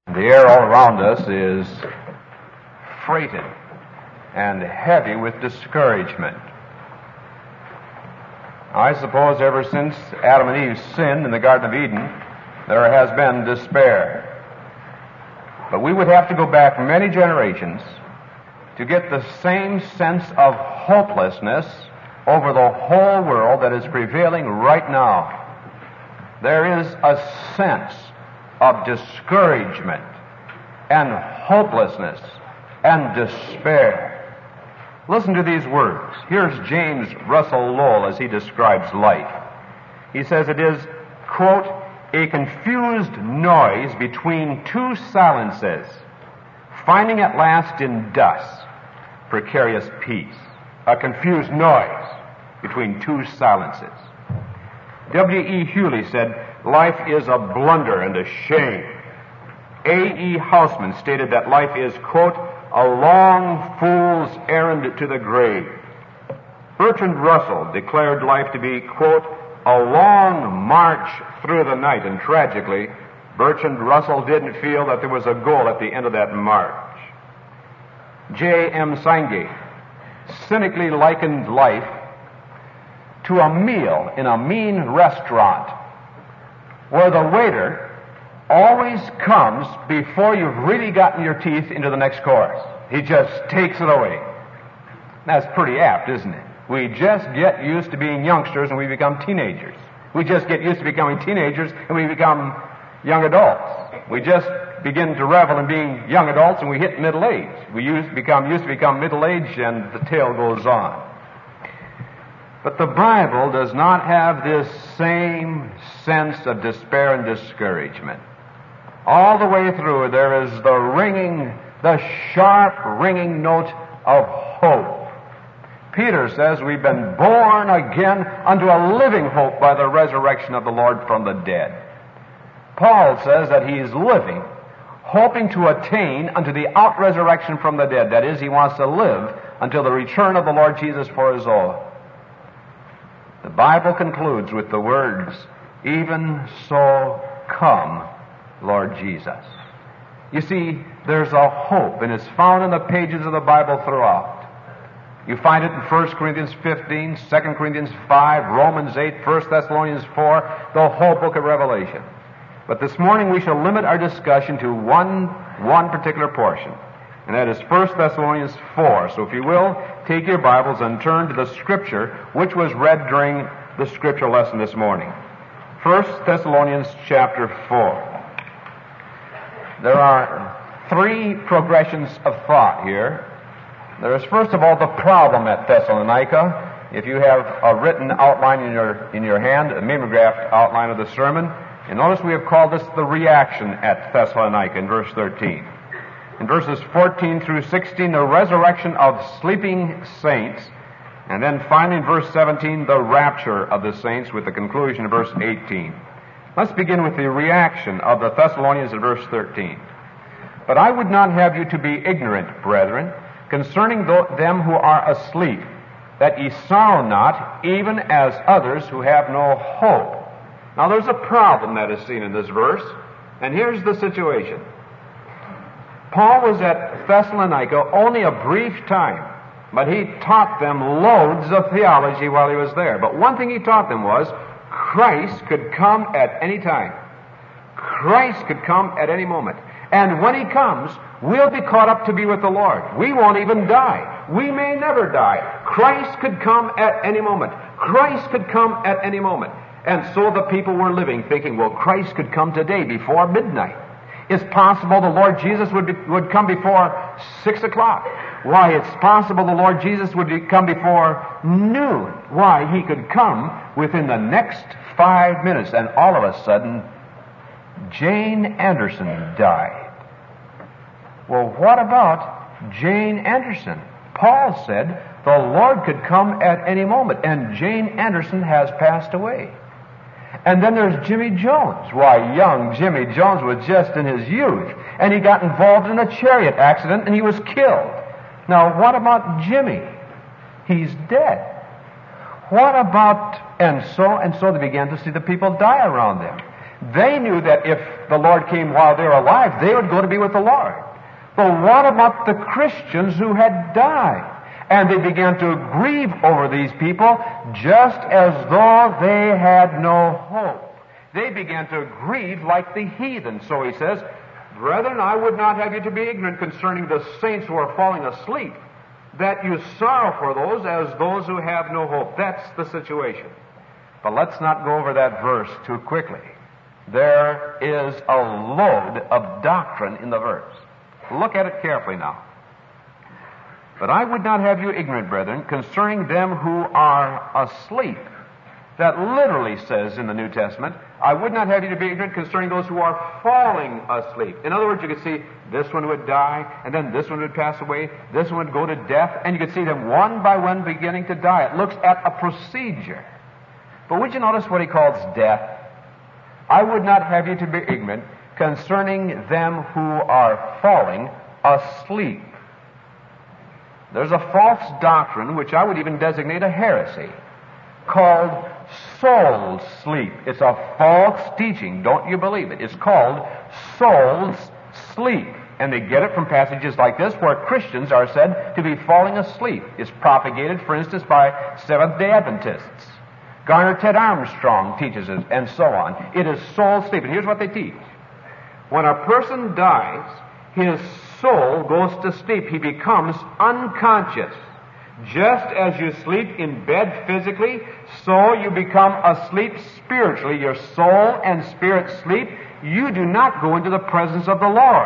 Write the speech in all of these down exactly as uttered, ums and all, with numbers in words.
The air all around us is freighted and heavy with discouragement. I suppose ever since Adam and Eve sinned in the Garden of Eden, there has been despair. But we would have to go back many generations to get the same sense of hopelessness over the whole world that is prevailing right now. There is a sense of discouragement and hopelessness and despair. Listen to these words. Here's James Russell Lowell as he describes life. He says it is, quote, a confused noise between two silences, finding at last in dust precarious peace. A confused noise between two silences. W E Hewley said, life is a blunder and a shame. A E Houseman stated that life is, quote, a long fool's errand to the grave. Bertrand Russell declared life to be, quote, a long march through the night. And tragically, Bertrand Russell didn't feel that there was a goal at the end of that march. J M Seingate cynically likened life to a meal in a mean restaurant where the waiter always comes before you've really gotten your teeth into the next course. He just takes it away. That's pretty apt, isn't it? We just get used to being youngsters and we become teenagers. We just get used to becoming teenagers and we become young adults. We just begin to revel in being young adults and we hit middle age. We used to become, used to become middle age and the tale goes on. But the Bible does not have this same sense of despair and discouragement. All the way through there is the ringing, the sharp ringing note of hope. Peter says we've been born again unto a living hope by the resurrection of the Lord from the dead. Paul says that he is living, hoping to attain unto the out-resurrection from the dead. That is, he wants to live until the return of the Lord Jesus for his own. The Bible concludes with the words, even so come, Lord Jesus. You see, there's a hope, and it's found in the pages of the Bible throughout. You find it in First Corinthians fifteen, Second Corinthians five, Romans eight, First Thessalonians four, the whole book of Revelation. But this morning we shall limit our discussion to one, one particular portion, and that is First Thessalonians four. So if you will, take your Bibles and turn to the Scripture which was read during the Scripture lesson this morning. First Thessalonians chapter four. There are three progressions of thought here. There is, first of all, the problem at Thessalonica. If you have a written outline in your in your hand, a mimeographed outline of the sermon, and notice we have called this the reaction at Thessalonica in verse thirteen. In verses fourteen through sixteen, the resurrection of sleeping saints, and then finally in verse seventeen, the rapture of the saints with the conclusion of verse eighteen. Let's begin with the reaction of the Thessalonians in verse thirteen. But I would not have you to be ignorant, brethren, concerning them who are asleep, that ye sorrow not, even as others who have no hope. Now there's a problem that is seen in this verse, and here's the situation. Paul was at Thessalonica only a brief time, but he taught them loads of theology while he was there. But one thing he taught them was, Christ could come at any time. Christ could come at any moment. And when he comes, we'll be caught up to be with the Lord. We won't even die. We may never die. Christ could come at any moment. Christ could come at any moment. And so the people were living thinking, well, Christ could come today before midnight. It's possible the Lord Jesus would be, would come before six o'clock. Why, it's possible the Lord Jesus would be, come before noon. Why, he could come within the next five minutes. And all of a sudden, Jane Anderson died. Well, what about Jane Anderson? Paul said the Lord could come at any moment, and Jane Anderson has passed away. And then there's Jimmy Jones. Why, young Jimmy Jones was just in his youth, and he got involved in a chariot accident, and he was killed. Now, what about Jimmy? He's dead. What about... And so, and so they began to see the people die around them. They knew that if the Lord came while they were alive, they would go to be with the Lord. But what about the Christians who had died? And they began to grieve over these people just as though they had no hope. They began to grieve like the heathen. So he says, "Brethren, I would not have you to be ignorant concerning the saints who are falling asleep, that you sorrow for those as those who have no hope." That's the situation. But let's not go over that verse too quickly. There is a load of doctrine in the verse. Look at it carefully now. "But I would not have you ignorant, brethren, concerning them who are asleep." That literally says in the New Testament, "I would not have you to be ignorant concerning those who are falling asleep." In other words, you could see this one would die, and then this one would pass away, this one would go to death, and you could see them one by one beginning to die. It looks at a procedure. But would you notice what he calls death? "I would not have you to be ignorant concerning them who are falling asleep." There's a false doctrine, which I would even designate a heresy, called soul sleep. It's a false teaching. Don't you believe it? It's called soul's sleep. And they get it from passages like this, where Christians are said to be falling asleep. It's propagated, for instance, by Seventh-day Adventists. Garner Ted Armstrong teaches it, and so on. It is soul sleep. And here's what they teach. When a person dies, his soul goes to sleep. He becomes unconscious. Just as you sleep in bed physically, so you become asleep spiritually. Your soul and spirit sleep. You do not go into the presence of the Lord.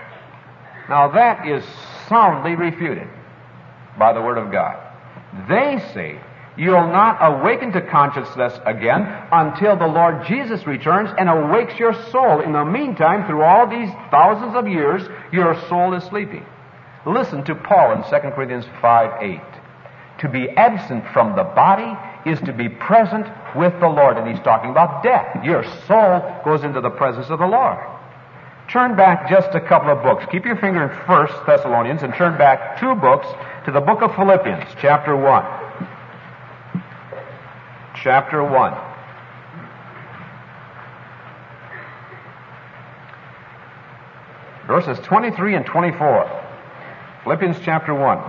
Now that is soundly refuted by the Word of God. They say you'll not awaken to consciousness again until the Lord Jesus returns and awakes your soul. In the meantime, through all these thousands of years, your soul is sleeping. Listen to Paul in Second Corinthians five eight. To be absent from the body is to be present with the Lord. And he's talking about death. Your soul goes into the presence of the Lord. Turn back just a couple of books. Keep your finger in First Thessalonians and turn back two books to the book of Philippians, chapter one. Chapter one. Verses twenty-three and twenty-four. Philippians chapter one.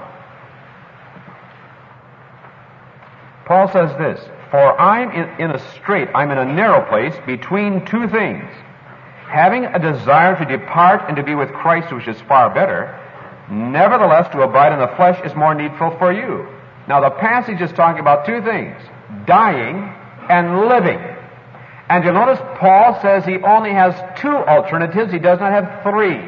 Paul says this, "For I'm in, in a strait, I'm in a narrow place between two things, having a desire to depart and to be with Christ, which is far better. Nevertheless, to abide in the flesh is more needful for you." Now the passage is talking about two things, dying and living. And you'll notice Paul says he only has two alternatives. He does not have three.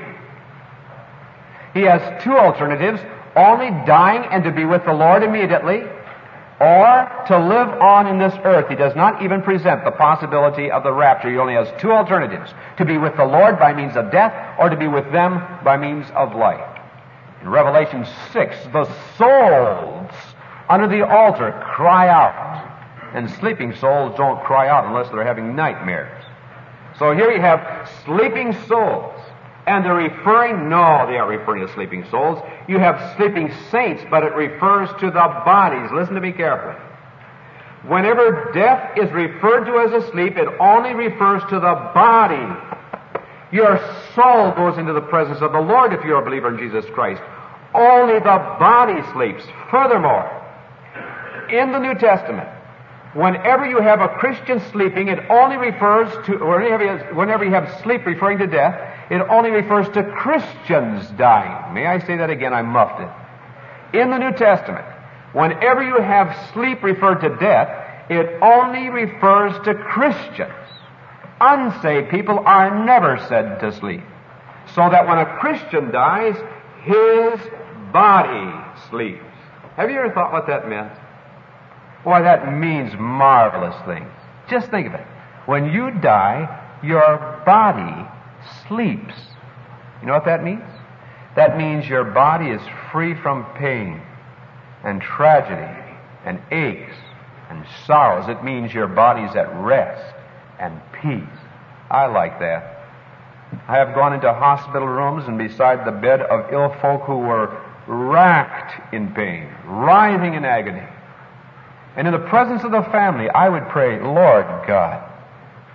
He has two alternatives, only dying and to be with the Lord immediately, or to live on in this earth. He does not even present the possibility of the rapture. He only has two alternatives, to be with the Lord by means of death, or to be with them by means of life. In Revelation six, the souls under the altar cry out. And sleeping souls don't cry out unless they're having nightmares. So here you have sleeping souls. And they're referring, no, they aren't referring to sleeping souls. You have sleeping saints, but it refers to the bodies. Listen to me carefully. Whenever death is referred to as asleep, it only refers to the body. Your soul goes into the presence of the Lord if you're a believer in Jesus Christ. Only the body sleeps. Furthermore, in the New Testament, whenever you have a Christian sleeping, it only refers to, whenever you have, whenever you have sleep referring to death, it only refers to Christians dying. May I say that again? I muffed it. In the New Testament, whenever you have sleep referred to death, it only refers to Christians. Unsaved people are never said to sleep. So that when a Christian dies, his body sleeps. Have you ever thought what that meant? Why, that means marvelous things. Just think of it. When you die, your body sleeps. You know what that means? That means your body is free from pain and tragedy and aches and sorrows. It means your body's at rest and peace. I like that. I have gone into hospital rooms and beside the bed of ill folk who were racked in pain, writhing in agony. And in the presence of the family, I would pray, Lord God,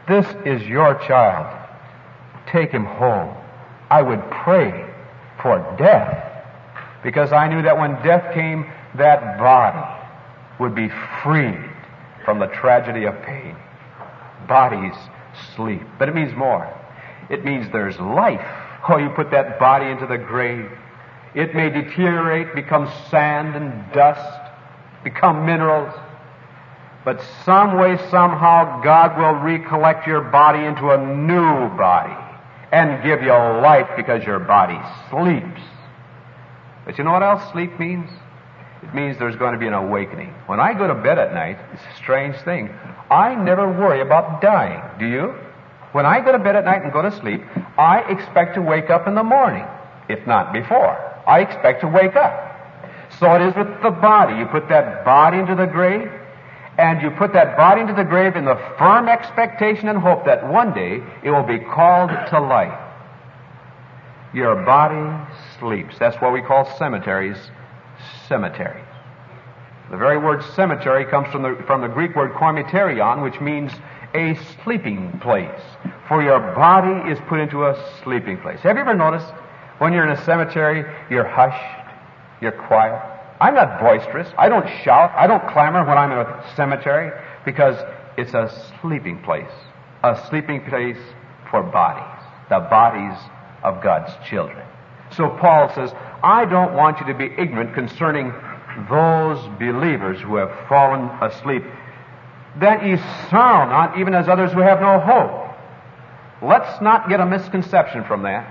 This is your child. Take him home. I would pray for death, because I knew that when death came, that body would be freed from the tragedy of pain. Bodies sleep. But it means more. It means there's life. Oh, you put that body into the grave. It may deteriorate, become sand and dust, become minerals. But some way, somehow, God will recollect your body into a new body and give you life, because your body sleeps. But you know what else sleep means? It means there's going to be an awakening. When I go to bed at night, it's a strange thing. I never worry about dying. Do you? When I go to bed at night and go to sleep, I expect to wake up in the morning, if not before. I expect to wake up. So it is with the body. You put that body into the grave, and you put that body into the grave in the firm expectation and hope that one day it will be called to life. Your body sleeps. That's what we call cemeteries, cemeteries. The very word cemetery comes from the, from the Greek word koimeterion, which means a sleeping place. For your body is put into a sleeping place. Have you ever noticed when you're in a cemetery, you're hushed, you're quiet? I'm not boisterous. I don't shout. I don't clamor when I'm in a cemetery, because it's a sleeping place. A sleeping place for bodies. The bodies of God's children. So Paul says, I don't want you to be ignorant concerning those believers who have fallen asleep, that ye sorrow not, even as others who have no hope. Let's not get a misconception from that.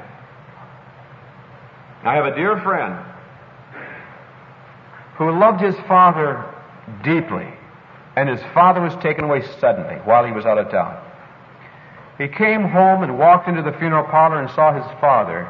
I have a dear friend who loved his father deeply, and his father was taken away suddenly while he was out of town. He came home and walked into the funeral parlor and saw his father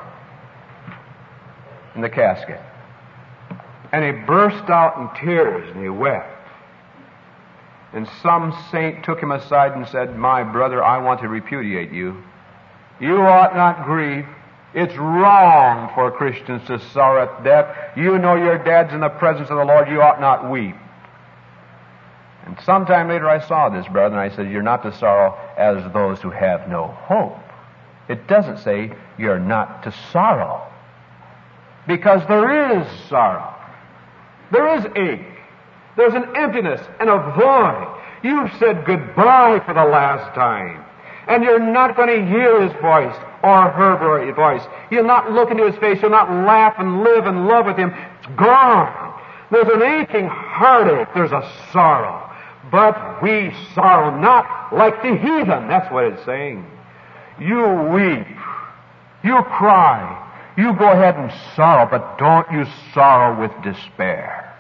in the casket. And he burst out in tears and he wept. And some saint took him aside and said, my brother, I want to repudiate you. You ought not grieve. It's wrong for Christians to sorrow at death. You know your dad's in the presence of the Lord. You ought not weep. And sometime later I saw this brother, and I said, you're not to sorrow as those who have no hope. It doesn't say you're not to sorrow, because there is sorrow. There is ache. There's an emptiness and a void. You've said goodbye for the last time, and you're not going to hear his voice or her voice. You'll not look into his face. You'll not laugh and live and love with him. It's gone. There's an aching heartache. There's a sorrow. But we sorrow not like the heathen. That's what it's saying. You weep. You cry. You go ahead and sorrow, but don't you sorrow with despair.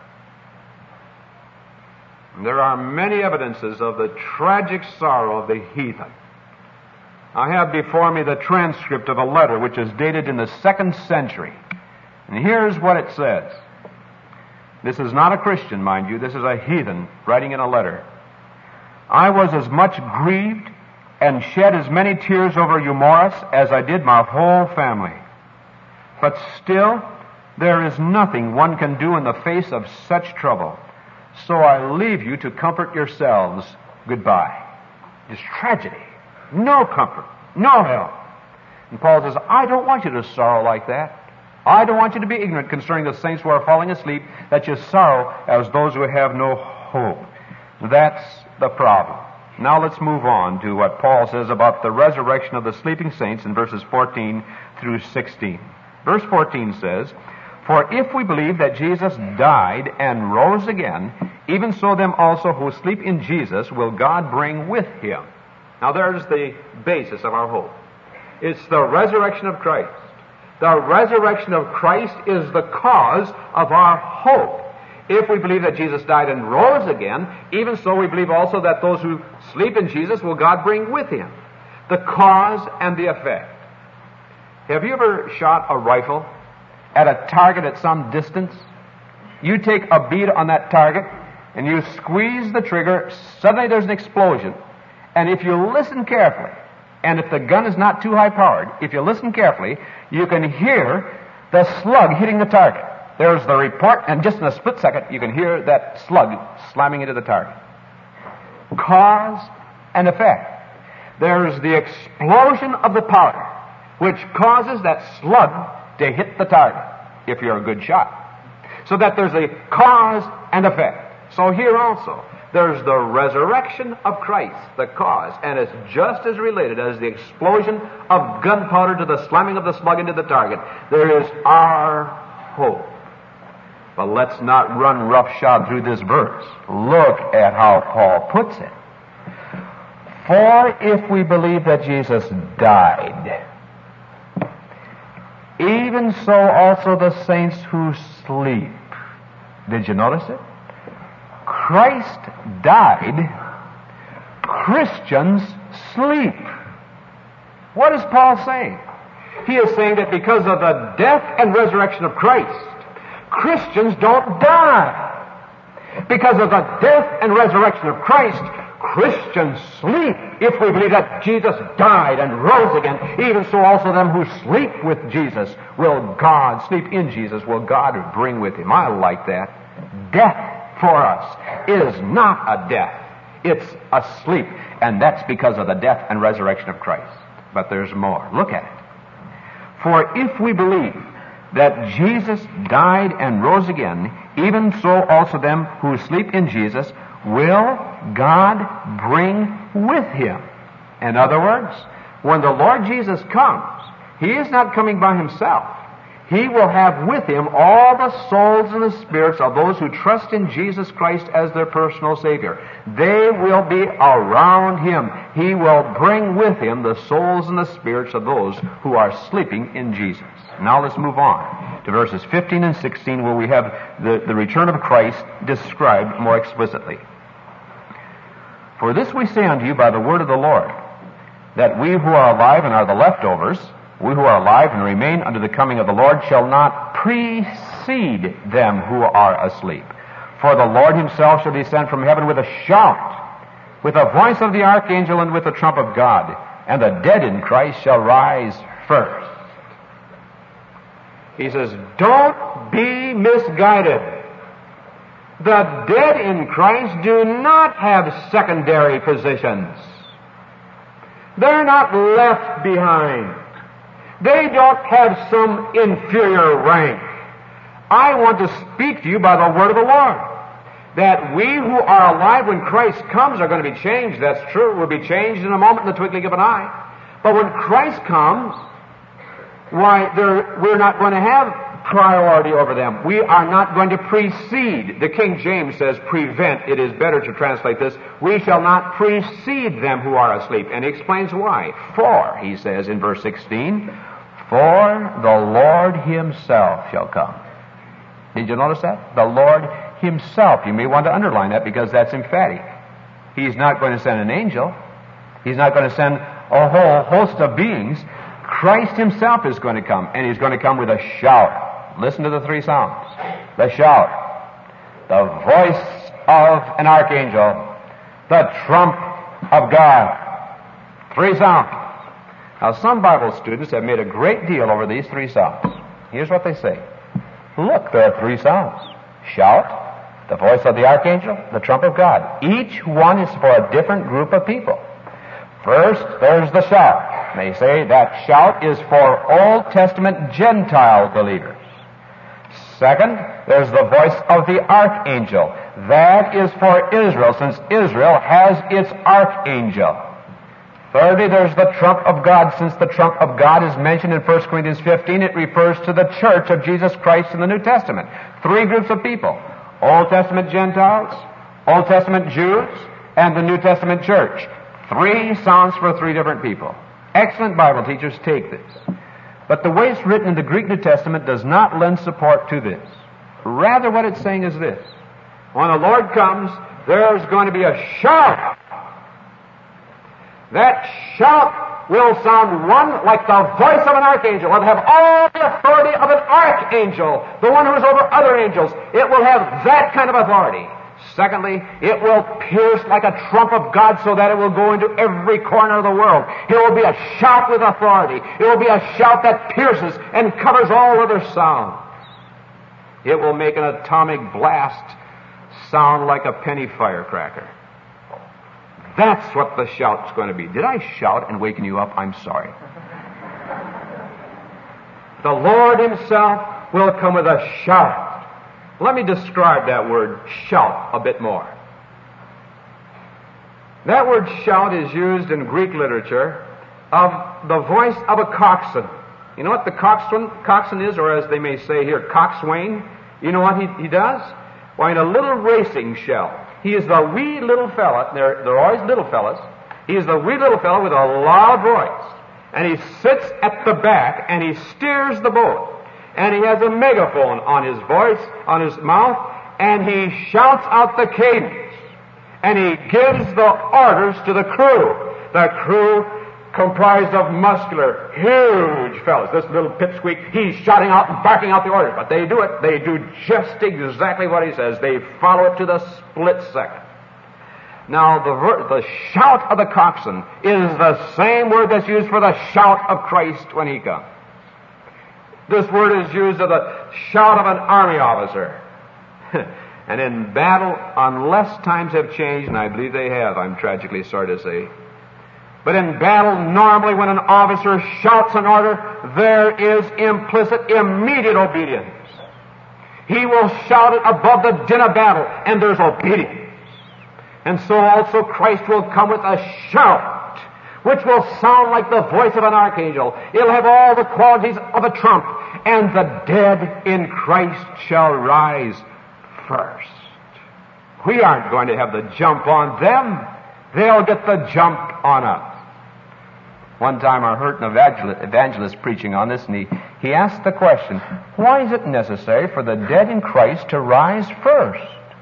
There are many evidences of the tragic sorrow of the heathen. I have before me the transcript of a letter which is dated in the second century. And here's what it says. This is not a Christian, mind you. This is a heathen writing in a letter. I was as much grieved and shed as many tears over Eumoris as I did my whole family. But still, there is nothing one can do in the face of such trouble. So I leave you to comfort yourselves. Goodbye. It's tragedy. No comfort. No help. And Paul says, I don't want you to sorrow like that. I don't want you to be ignorant concerning the saints who are falling asleep, that you sorrow as those who have no hope. That's the problem. Now let's move on to what Paul says about the resurrection of the sleeping saints in verses fourteen through sixteen. Verse fourteen says, for if we believe that Jesus died and rose again, even so them also who sleep in Jesus will God bring with him. Now there's the basis of our hope. It's the resurrection of Christ. The resurrection of Christ is the cause of our hope. If we believe that Jesus died and rose again, even so we believe also that those who sleep in Jesus will God bring with him. The cause and the effect. Have you ever shot a rifle at a target at some distance? You take a bead on that target and you squeeze the trigger, suddenly there's an explosion. And if you listen carefully, and if the gun is not too high powered, if you listen carefully, you can hear the slug hitting the target. There's the report, and just in a split second, you can hear that slug slamming into the target. Cause and effect. there's the explosion of the powder, which causes that slug to hit the target, if you're a good shot. So that there's a cause and effect. So here also, there's the resurrection of Christ, the cause, and it's just as related as the explosion of gunpowder to the slamming of the slug into the target. There is our hope. But let's not run roughshod through this verse. Look at how Paul puts it. For if we believe that Jesus died, even so also the saints who sleep. Did you notice it? Christ died, Christians sleep. What is Paul saying? He is saying that because of the death and resurrection of Christ, Christians don't die. Because of the death and resurrection of Christ, Christians sleep. If we believe that Jesus died and rose again, even so also them who sleep with Jesus will God, sleep in Jesus, will God bring with him. I like that. Death for us is not a death. It's a sleep. And that's because of the death and resurrection of Christ. But there's more. Look at it. For if we believe that Jesus died and rose again, even so also them who sleep in Jesus will God bring with him. In other words, when the Lord Jesus comes, he is not coming by himself. He will have with him all the souls and the spirits of those who trust in Jesus Christ as their personal Savior. They will be around him. He will bring with him the souls and the spirits of those who are sleeping in Jesus. Now let's move on to verses fifteen and sixteen, where we have the, the return of Christ described more explicitly. For this we say unto you by the word of the Lord, that we who are alive and are the leftovers, we who are alive and remain unto the coming of the Lord, shall not precede them who are asleep. For the Lord himself shall descend from heaven with a shout, with the voice of the archangel, and with the trump of God, and the dead in Christ shall rise first. He says, don't be misguided. The dead in Christ do not have secondary positions. They're not left behind. They don't have some inferior rank. I want to speak to you by the word of the Lord, that we who are alive when Christ comes are going to be changed. That's true. We'll be changed in a moment, in the twinkling of an eye. But when Christ comes, why, we're not going to have priority over them. We are not going to precede. The King James says prevent. It is better to translate this. We shall not precede them who are asleep. And he explains why. For, he says in verse sixteen, for the Lord himself shall come. Did you notice that? The Lord himself. You may want to underline that because that's emphatic. He's not going to send an angel. He's not going to send a whole host of beings. Christ himself is going to come, and he's going to come with a shout. Listen to the three sounds. The shout, the voice of an archangel, the trump of God. Three sounds. Now, some Bible students have made a great deal over these three sounds. Here's what they say. Look, there are three sounds. Shout, the voice of the archangel, the trump of God. Each one is for a different group of people. First, there's the shout. They say that shout is for Old Testament Gentile believers. Second, there's the voice of the archangel. That is for Israel, since Israel has its archangel. Thirdly, there's the trump of God. Since the trump of God is mentioned in First Corinthians fifteen, it refers to the church of Jesus Christ in the New Testament. Three groups of people. Old Testament Gentiles, Old Testament Jews, and the New Testament church. Three sounds for three different people. Excellent Bible teachers take this. But the way it's written in the Greek New Testament does not lend support to this. Rather, what it's saying is this. When the Lord comes, there's going to be a shout. That shout will sound one like the voice of an archangel. It will have all the authority of an archangel, the one who is over other angels. It will have that kind of authority. Secondly, it will pierce like a trump of God so that it will go into every corner of the world. It will be a shout with authority. It will be a shout that pierces and covers all other sounds. It will make an atomic blast sound like a penny firecracker. That's what the shout's going to be. Did I shout and waken you up? I'm sorry. The Lord himself will come with a shout. Let me describe that word shout a bit more. That word shout is used in Greek literature of the voice of a coxswain. You know what the coxswain, coxswain is, or as they may say here, coxswain? You know what he, he does? Why, in a little racing shell, he is the wee little fella. They're, they're always little fellas. He is the wee little fella with a loud voice. And he sits at the back and he steers the boat. And he has a megaphone on his voice, on his mouth, and he shouts out the cadence. And he gives the orders to the crew. The crew comprised of muscular, huge fellows. This little pipsqueak, he's shouting out and barking out the orders. But they do it. They do just exactly what he says. They follow it to the split second. Now, the, ver- the shout of the coxswain is the same word that's used for the shout of Christ when he comes. This word is used of the shout of an army officer. And in battle, unless times have changed, and I believe they have, I'm tragically sorry to say, but in battle, normally when an officer shouts an order, there is implicit, immediate obedience. He will shout it above the din of battle, and there's obedience. And so also Christ will come with a shout, which will sound like the voice of an archangel. It'll have all the qualities of a trump, and the dead in Christ shall rise first. We aren't going to have the jump on them. They'll get the jump on us. One time I heard an evangelist, evangelist preaching on this, and he, he asked the question, why is it necessary for the dead in Christ to rise first?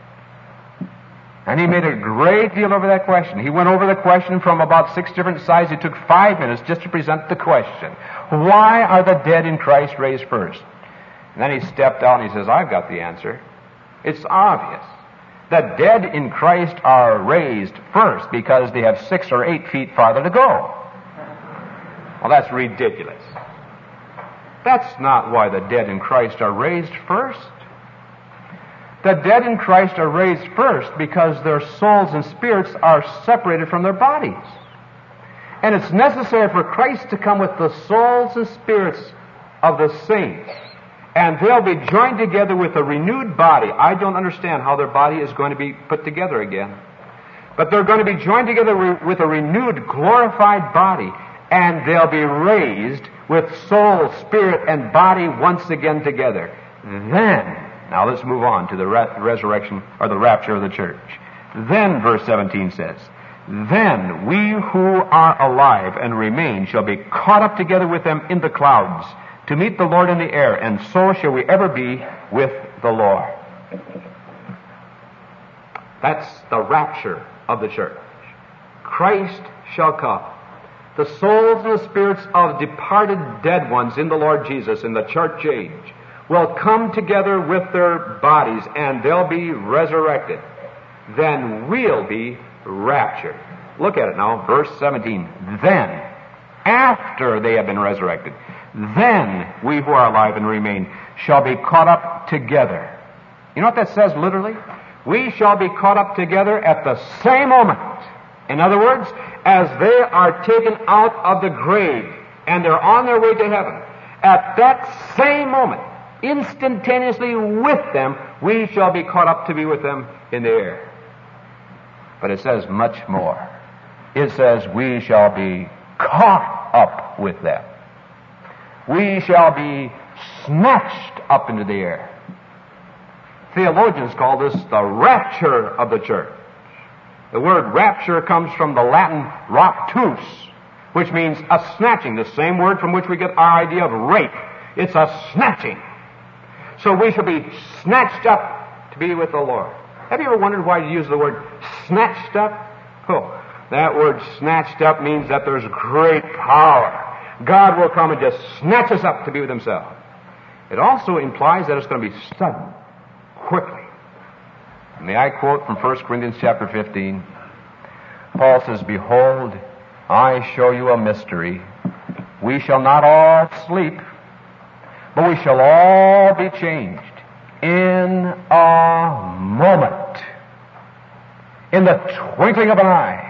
And he made a great deal over that question. He went over the question from about six different sides. It took five minutes just to present the question. Why are the dead in Christ raised first? And then he stepped out and he says, I've got the answer. It's obvious. The dead in Christ are raised first because they have six or eight feet farther to go. Well, that's ridiculous. That's not why the dead in Christ are raised first. The dead in Christ are raised first because their souls and spirits are separated from their bodies. And it's necessary for Christ to come with the souls and spirits of the saints. And they'll be joined together with a renewed body. I don't understand how their body is going to be put together again. But they're going to be joined together re- with a renewed, glorified body. And they'll be raised with soul, spirit, and body once again together. Then... Now let's move on to the re- resurrection or the rapture of the church. Then, verse seventeen says, then we who are alive and remain shall be caught up together with them in the clouds to meet the Lord in the air, and so shall we ever be with the Lord. That's the rapture of the church. Christ shall come. The souls and the spirits of departed dead ones in the Lord Jesus in the church age will come together with their bodies, and they'll be resurrected. Then we'll be raptured. Look at it now, verse seventeen. Then, after they have been resurrected, then we who are alive and remain shall be caught up together. You know what that says literally? We shall be caught up together at the same moment. In other words, as they are taken out of the grave and they're on their way to heaven, at that same moment, instantaneously with them, we shall be caught up to be with them in the air. But it says much more. It says we shall be caught up with them. We shall be snatched up into the air. Theologians call this the rapture of the church. The word rapture comes from the Latin raptus, which means a snatching, the same word from which we get our idea of rape. It's a snatching. So we shall be snatched up to be with the Lord. Have you ever wondered why you use the word snatched up? Oh, that word snatched up means that there's great power. God will come and just snatch us up to be with himself. It also implies that it's going to be sudden, quickly. May I quote from First Corinthians chapter fifteen? Paul says, behold, I show you a mystery. We shall not all sleep, but we shall all be changed in a moment, in the twinkling of an eye,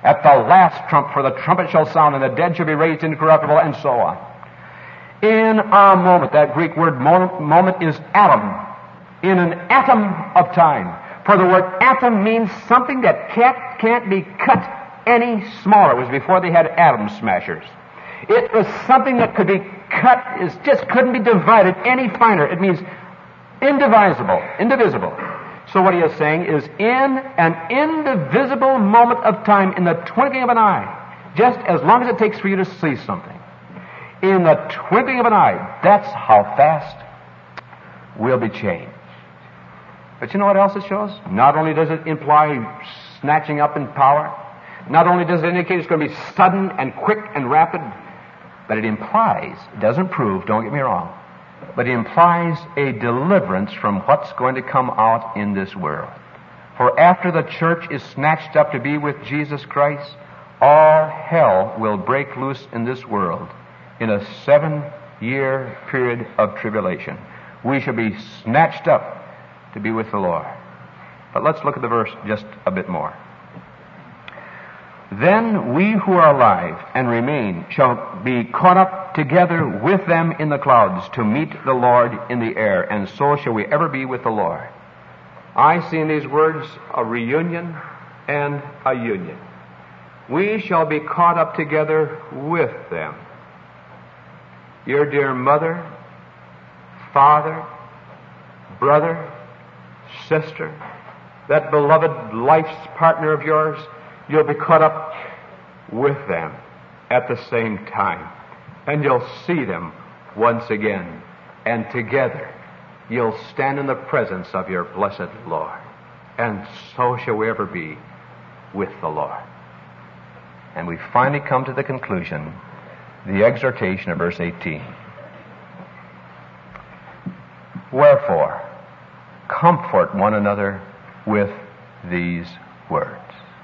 At the last trump, for the trumpet shall sound, and the dead shall be raised incorruptible, and so on. In a moment, that Greek word moment, moment is atom. In an atom of time. For the word atom means something that can't, can't be cut any smaller. It was before they had atom smashers. It was something that could be cut, it just couldn't be divided any finer. It means indivisible, indivisible. So what he is saying is, in an indivisible moment of time, in the twinkling of an eye, just as long as it takes for you to see something, in the twinkling of an eye, that's how fast we'll be changed. But you know what else it shows? Not only does it imply snatching up in power, not only does it indicate it's going to be sudden and quick and rapid, but it implies, it doesn't prove, don't get me wrong, but it implies a deliverance from what's going to come out in this world. For after the church is snatched up to be with Jesus Christ, all hell will break loose in this world in a seven-year period of tribulation. We shall be snatched up to be with the Lord. But let's look at the verse just a bit more. Then we who are alive and remain shall be caught up together with them in the clouds to meet the Lord in the air, and so shall we ever be with the Lord. I see in these words a reunion and a union. We shall be caught up together with them. Your dear mother, father, brother, sister, that beloved life's partner of yours, you'll be caught up with them at the same time. And you'll see them once again. And together you'll stand in the presence of your blessed Lord. And so shall we ever be with the Lord. And we finally come to the conclusion, the exhortation of verse eighteen. Wherefore, comfort one another with these words.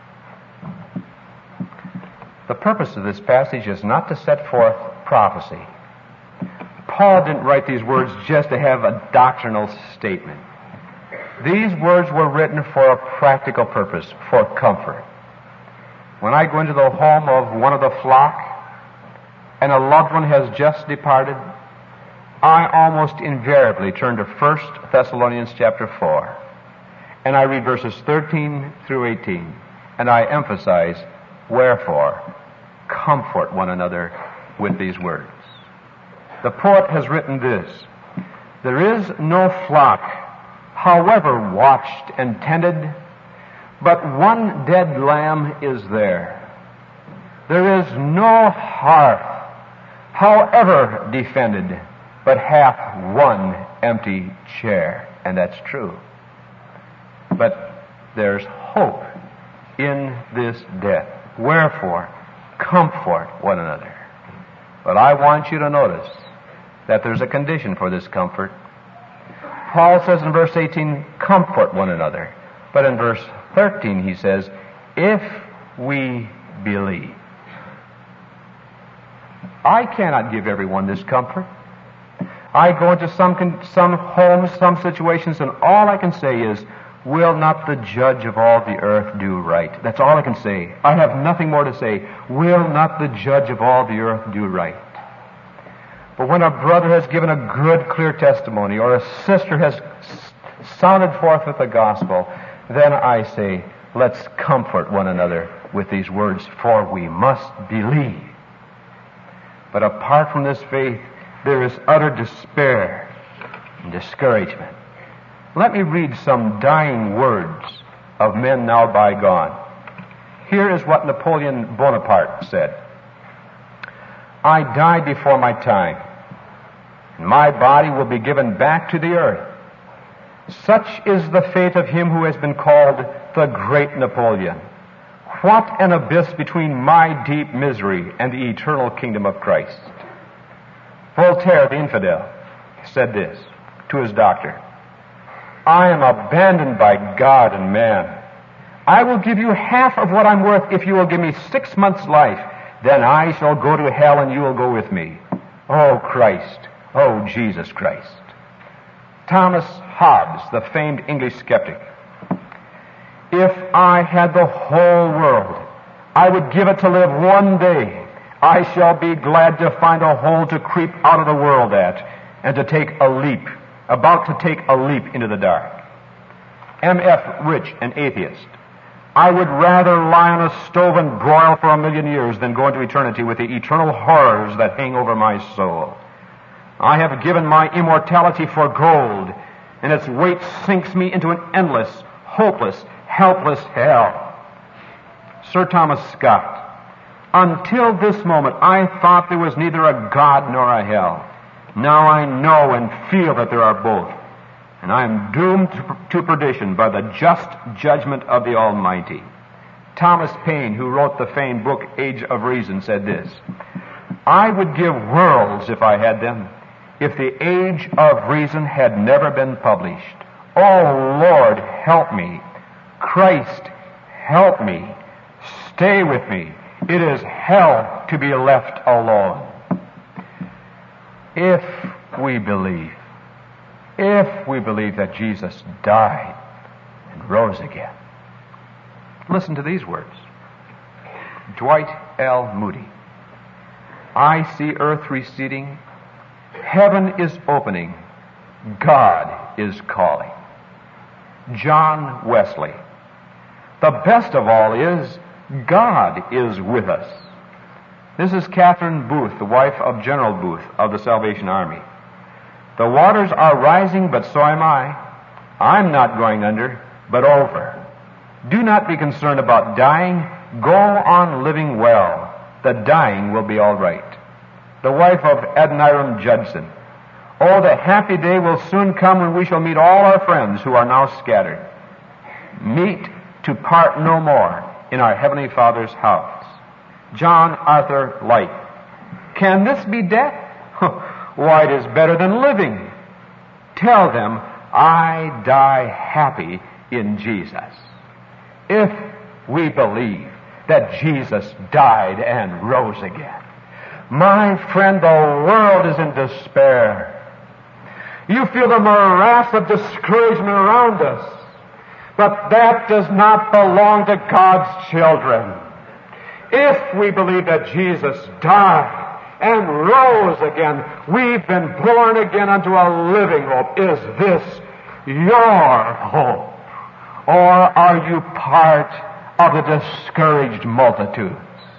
The purpose of this passage is not to set forth prophecy. Paul didn't write these words just to have a doctrinal statement. These words were written for a practical purpose, for comfort. When I go into the home of one of the flock and a loved one has just departed, I almost invariably turn to First Thessalonians chapter four, and I read verses thirteen through eighteen, and I emphasize, wherefore, comfort one another with these words. The poet has written this: there is no flock, however watched and tended, but one dead lamb is there. There is no hearth, however defended, but hath one empty chair. And that's true. But there's hope in this death. Wherefore, comfort one another. But I want you to notice that there's a condition for this comfort. Paul says in verse eighteen, comfort one another. But in verse thirteen he says, if we believe. I cannot give everyone this comfort. I go into some some homes, some situations, and all I can say is, will not the judge of all the earth do right? That's all I can say. I have nothing more to say. Will not the judge of all the earth do right? But when a brother has given a good, clear testimony, or a sister has sounded forth with the gospel, then I say, let's comfort one another with these words, for we must believe. But apart from this faith, there is utter despair and discouragement. Let me read some dying words of men now bygone. Here is what Napoleon Bonaparte said. I died before my time, and my body will be given back to the earth. Such is the fate of him who has been called the great Napoleon. What an abyss between my deep misery and the eternal kingdom of Christ. Voltaire, the infidel, said this to his doctor: I am abandoned by God and man. I will give you half of what I'm worth if you will give me six months' life. Then I shall go to hell and you will go with me. Oh Christ, oh Jesus Christ. Thomas Hobbes, the famed English skeptic. If I had the whole world, I would give it to live one day. I shall be glad to find a hole to creep out of the world at and to take a leap, about to take a leap into the dark. M F Rich, an atheist. I would rather lie on a stove and broil for a million years than go into eternity with the eternal horrors that hang over my soul. I have given my immortality for gold, and its weight sinks me into an endless, hopeless, helpless hell. Sir Thomas Scott. Until this moment, I thought there was neither a God nor a hell. Now I know and feel that there are both. And I am doomed to perdition by the just judgment of the Almighty. Thomas Paine, who wrote the famed book Age of Reason, said this: I would give worlds, if I had them, if the Age of Reason had never been published. Oh, Lord, help me. Christ, help me. Stay with me. It is hell to be left alone. If we believe, if we believe that Jesus died and rose again. Listen to these words. Dwight L. Moody. I see earth receding. Heaven is opening. God is calling. John Wesley. The best of all is God is with us. This is Catherine Booth, the wife of General Booth of the Salvation Army. The waters are rising, but so am I. I'm not going under, but over. Do not be concerned about dying. Go on living well. The dying will be all right. The wife of Adoniram Judson. Oh, the happy day will soon come when we shall meet all our friends who are now scattered. Meet to part no more in our Heavenly Father's house. John Arthur Light. Can this be death? Why, it is better than living. Tell them, I die happy in Jesus. If we believe that Jesus died and rose again, my friend, the world is in despair. You feel the morass of discouragement around us. But that does not belong to God's children. If we believe that Jesus died and rose again, we've been born again unto a living hope. Is this your hope? Or are you part of the discouraged multitudes?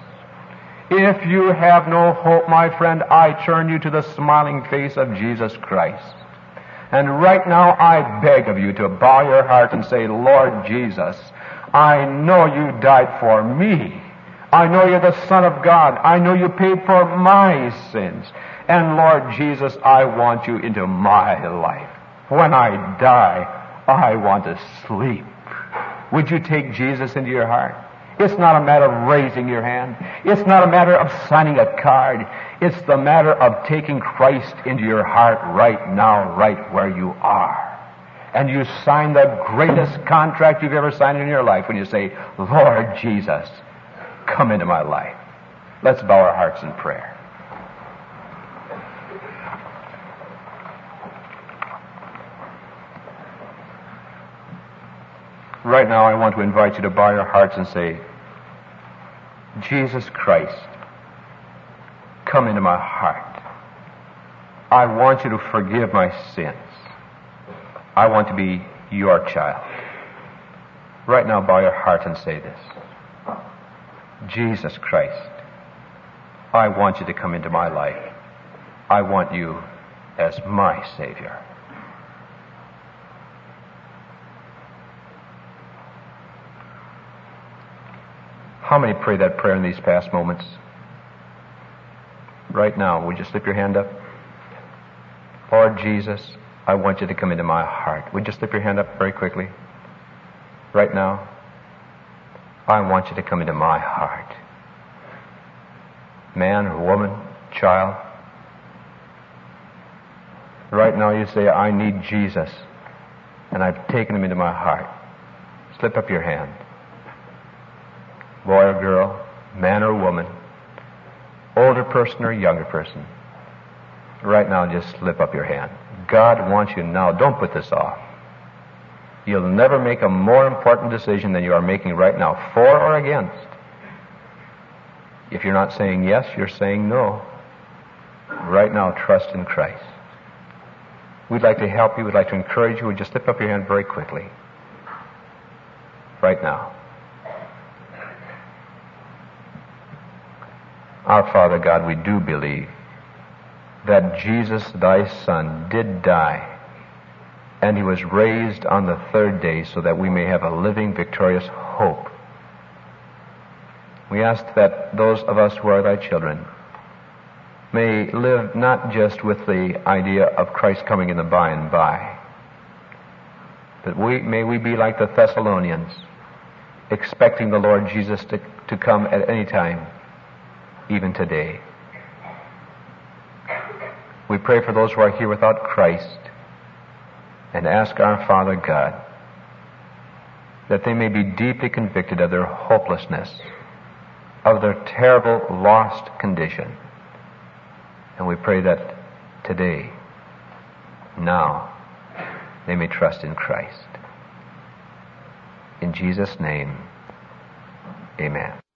If you have no hope, my friend, I turn you to the smiling face of Jesus Christ. And right now I beg of you to bow your heart and say, Lord Jesus, I know you died for me. I know you're the Son of God. I know you paid for my sins. And Lord Jesus, I want you into my life. When I die, I want to sleep. Would you take Jesus into your heart? It's not a matter of raising your hand. It's not a matter of signing a card. It's the matter of taking Christ into your heart right now, right where you are. And you sign the greatest contract you've ever signed in your life when you say, Lord Jesus, come into my life. Let's bow our hearts in prayer. Right now I want to invite you to bow your hearts and say, Jesus Christ, come into my heart. I want you to forgive my sins. I want to be your child. Right now, bow your heart and say this. Jesus Christ, I want you to come into my life. I want you as my Savior. How many prayed that prayer in these past moments? Right now, would you slip your hand up? Lord Jesus, I want you to come into my heart. Would you slip your hand up very quickly? Right now, I want you to come into my heart. Man or woman, child. Right now you say, I need Jesus, and I've taken him into my heart. Slip up your hand. Boy or girl, man or woman, older person or younger person. Right now, just slip up your hand. God wants you now. Don't put this off. You'll never make a more important decision than you are making right now, for or against. If you're not saying yes, you're saying no. Right now, trust in Christ. We'd like to help you. We'd like to encourage you. Would you slip up your hand very quickly? Right now. Our Father God, we do believe that Jesus, thy Son, did die, and he was raised on the third day so that we may have a living, victorious hope. We ask that those of us who are thy children may live not just with the idea of Christ coming in the by and by, but we, may we be like the Thessalonians, expecting the Lord Jesus to, to come at any time, even today. We pray for those who are here without Christ and ask our Father God that they may be deeply convicted of their hopelessness, of their terrible lost condition. And we pray that today, now, they may trust in Christ. In Jesus' name, amen.